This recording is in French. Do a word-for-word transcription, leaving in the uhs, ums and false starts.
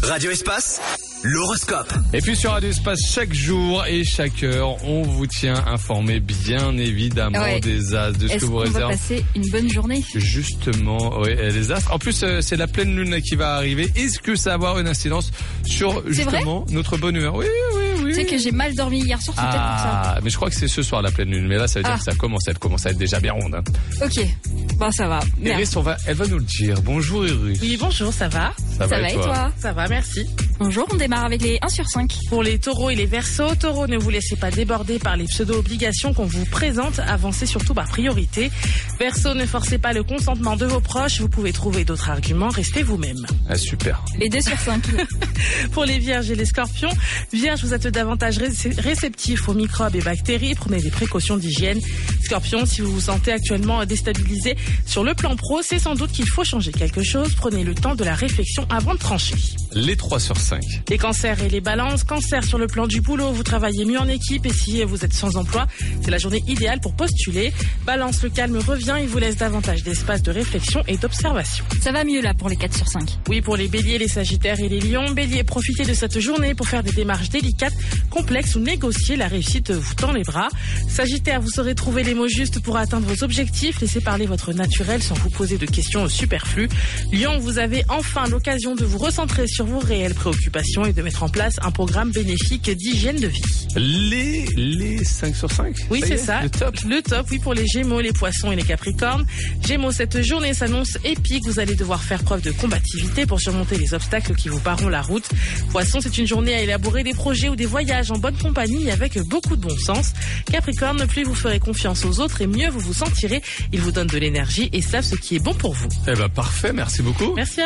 Radio Espace, l'horoscope. Et puis sur Radio Espace, chaque jour et chaque heure, on vous tient informé, bien évidemment, ouais. des as, de ce Est-ce que vous qu'on réserve. va passer une bonne journée? Justement, oui, les astres. En plus, euh, c'est la pleine lune qui va arriver. Est-ce que ça va avoir une incidence sur justement notre bonne humeur? Oui, oui, oui. Tu sais que j'ai mal dormi hier soir, c'est peut-être pour ça. Ah, mais je crois que c'est ce soir la pleine lune. Mais là, ça veut dire Ah. que ça commence, elle commence à être déjà bien ronde. Hein. Ok, bon ça va. Merde. Iris, on va, elle va nous le dire. Bonjour Iris. Oui, bonjour, ça va? Ça, Ça va et toi? Ça va, merci. Bonjour, on démarre avec les un sur cinq. Pour les taureaux et les verseaux, taureaux, ne vous laissez pas déborder par les pseudo-obligations qu'on vous présente, avancez surtout par priorité. Verseaux, ne forcez pas le consentement de vos proches, vous pouvez trouver d'autres arguments, restez vous-même. Ah, super. Les deux sur cinq. Pour les vierges et les scorpions, vierges, vous êtes davantage ré- réceptifs aux microbes et bactéries, prenez des précautions d'hygiène. Scorpions, si vous vous sentez actuellement déstabilisé sur le plan pro, c'est sans doute qu'il faut changer quelque chose, prenez le temps de la réflexion avant de trancher. Les trois sur cinq. Les cancers et les balances, cancer sur le plan du boulot, vous travaillez mieux en équipe et si vous êtes sans emploi, c'est la journée idéale pour postuler. Balance, le calme revient, il vous laisse davantage d'espace de réflexion et d'observation. Ça va mieux là pour les quatre sur cinq. Oui, pour les béliers, les sagittaires et les lions, béliers, profitez de cette journée pour faire des démarches délicates, complexes ou négocier, la réussite vous tend les bras. Sagittaire, vous saurez trouver les mots justes pour atteindre vos objectifs, laissez parler votre naturel sans vous poser de questions superflues. Lion, vous avez enfin l'occasion de vous recentrer sur vos réelles préoccupations et de mettre en place un programme bénéfique d'hygiène de vie. Les, les cinq sur cinq. Oui, ça y c'est est, ça. Le top. Le top, oui, pour les Gémeaux, les Poissons et les Capricornes. Gémeaux, cette journée s'annonce épique. Vous allez devoir faire preuve de combativité pour surmonter les obstacles qui vous barreront la route. Poissons, c'est une journée à élaborer des projets ou des voyages en bonne compagnie et avec beaucoup de bon sens. Capricorne, plus vous ferez confiance aux autres et mieux vous vous sentirez. Ils vous donnent de l'énergie et savent ce qui est bon pour vous. Eh ben, parfait. Merci beaucoup. Merci à